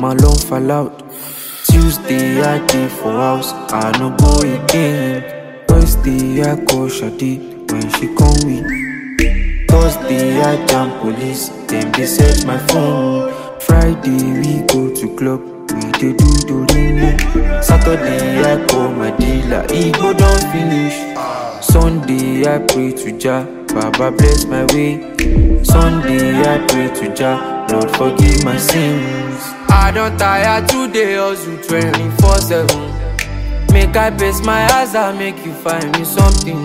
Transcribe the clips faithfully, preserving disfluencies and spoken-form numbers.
I'm alone fall out. Tuesday I dey for house, I no go again. Wednesday I call Shadi when she come with. Thursday I jam police, them they search my phone. Friday we go to club, we dey do dorime. Saturday I call my dealer, he go don finish. Sunday I pray to Jah, Baba bless my way. Sunday I pray to Jah, Lord forgive my sins. I don't tire today, hustle twenty-four seven. Make I pace my eyes and make you find me something.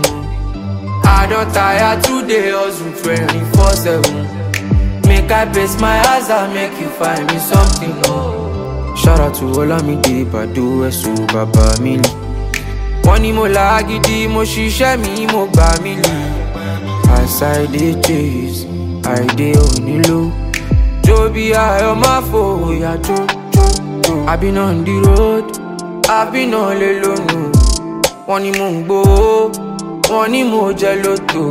I don't tire today, hustle twenty-four seven. Make I pace my eyes and make you find me something. Shout out to Olamide Bado Eso Baba Mili. Money mo lagidi, mo shishe mi, mo gba mili. As I dey chase, I dey on low. Joby, I am my foe, yeah, jo, jo, jo. I've been on the road, I've been all alone. Money mo go, money mo jeloto.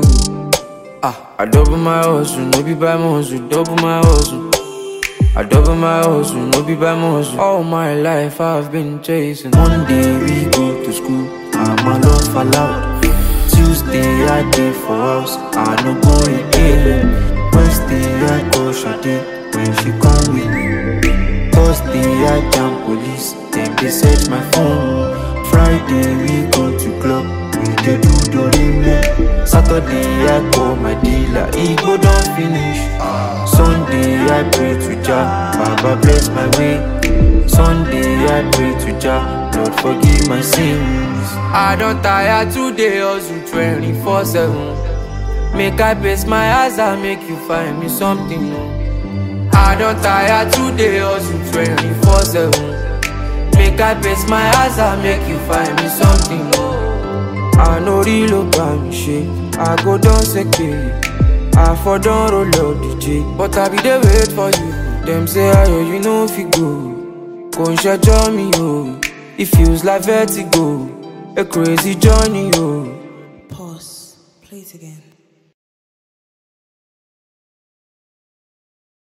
Ah, I double my hustle, no be by my hustle, double my hustle. I double my hustle, no be by my hustle. All my life I've been chasing. Monday we go to school, I'm alone fall out. Tuesday I dey for house, I no go again. Wednesday I call Shadi when she come with. Thursday I jam police, them they search my phone. Friday we go to club, we dey do dorime. Saturday I call my dealer, he go don finish. Sunday I pray to Jah, Baba bless my way. Sunday I pray to Jah, Lord forgive my sins. I don't tire today, hustle twenty-four seven. Make I pace my eyes and make you find me something. I don't tire today, hustle twenty-four seven. Make I pace my eyes and make you find me something. I know real about me shit, I go down secure. I for don't roll out D J, but I be there wait for you. Them say ayo, you know if you go, go and shut me yo. It feels like vertigo, a crazy journey yo. Pause, play it again.